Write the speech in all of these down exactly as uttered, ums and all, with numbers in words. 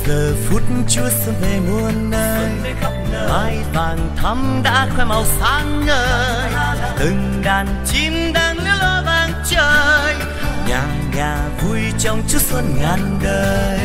giờ phút Chúa xuân về muôn nơi, mái vàng thắm đã khoe màu sáng ngời, từng đàn chim đang líu lo vang trời, nhà nhà vui trong Chúa xuân ngàn đời.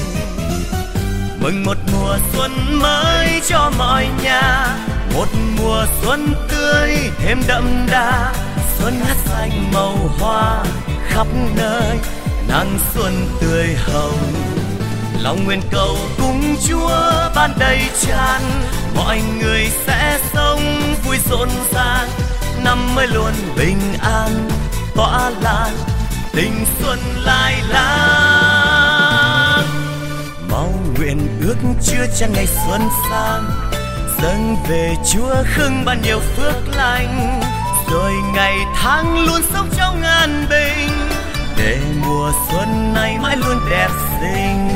Mừng một mùa xuân mới cho mọi nhà, một mùa xuân tươi thêm đậm đà, xuân ngát xanh màu hoa khắp nơi, nắng xuân tươi hồng. Lòng nguyện cầu cùng Chúa ban đầy tràn, mọi người sẽ sống vui rộn ràng, năm mới luôn bình an tỏa lan, tình xuân lai láng. Mau nguyện ước Chúa cho ngày xuân sang, dâng về Chúa khưng ban nhiều phước lành, rồi ngày tháng luôn sống trong an bình, để mùa xuân này mãi luôn đẹp xinh.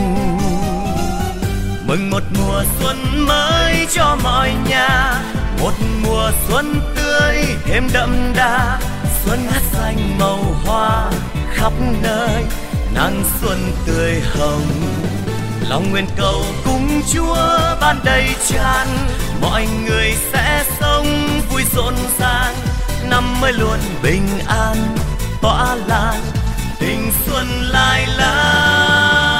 Mừng một mùa xuân mới cho mọi nhà, một mùa xuân tươi thêm đậm đà, xuân ngát xanh màu hoa khắp nơi, nắng xuân tươi hồng. Lòng nguyện cầu cùng Chúa ban đầy tràn, mọi người sẽ sống vui rộn ràng, năm mới luôn bình an tỏa lan, tình xuân lai láng.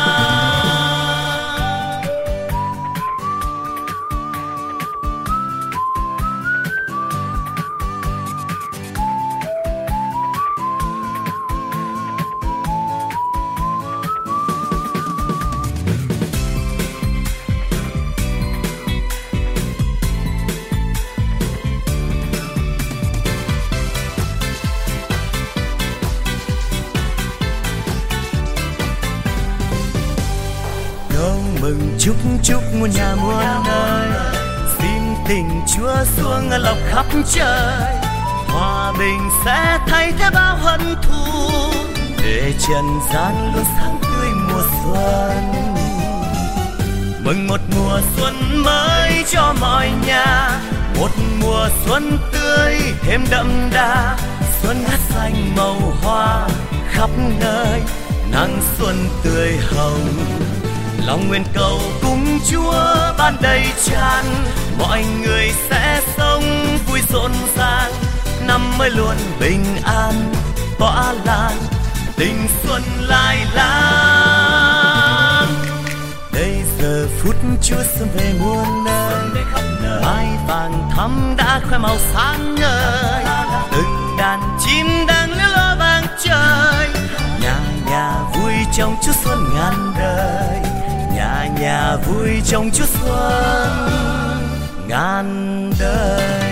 Mừng chúc chúc muôn nhà muôn nơi, xin tình Chúa xuống lọc khắp trời, hòa bình sẽ thay thế bao hận thù, để trần gian luôn sáng tươi mùa xuân. Mừng một mùa xuân mới cho mọi nhà, một mùa xuân tươi thêm đậm đà, xuân ngát xanh màu hoa khắp nơi, nắng xuân tươi hồng. Lòng nguyện cầu cùng Chúa ban đầy tràn, mọi người sẽ sống vui rộn ràng, năm mới luôn bình an tỏa lan, tình xuân lai láng. Đây giờ phút Chúa xuân về muôn nơi, mái vàng thắm đã khoe màu sáng ngời, từng đàn chim đang líu lo vang trời, nhà nhà vui trong Chúa xuân ngàn đời, nhà nhà vui trong Chúa xuân ngàn đời.